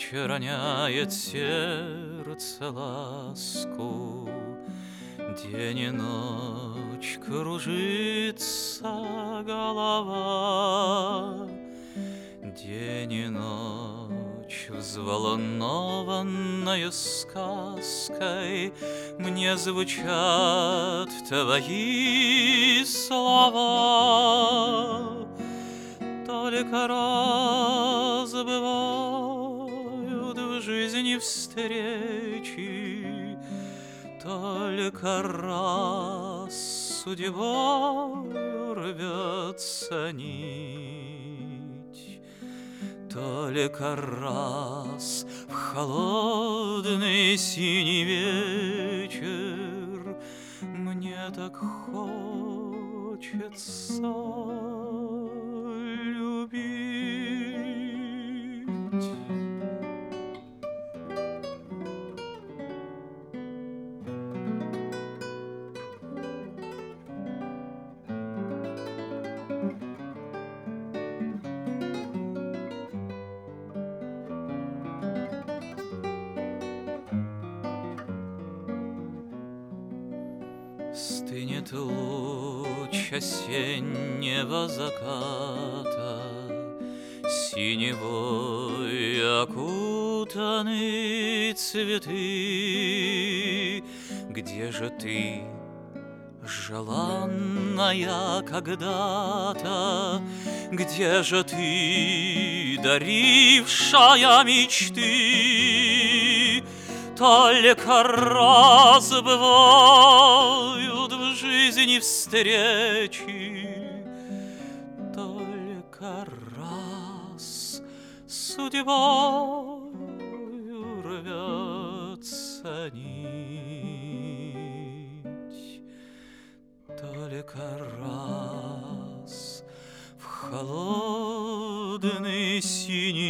вечер роняет сердце ласку. День и ночь кружится голова, день и ночь, взволнованная сказкой, мне звучат твои слова. Только раз бывают в жизни встречи, только раз судьбою рвется нить, только раз в холодный синий вечер мне так хочется любить. Стынет луч осеннего заката, синевой окутаны цветы. Где же ты, желанная когда-то? Где же ты, дарившая мечты? Только раз бывают в жизни встречи, только раз судьбою рвется нить, только раз в холодный синий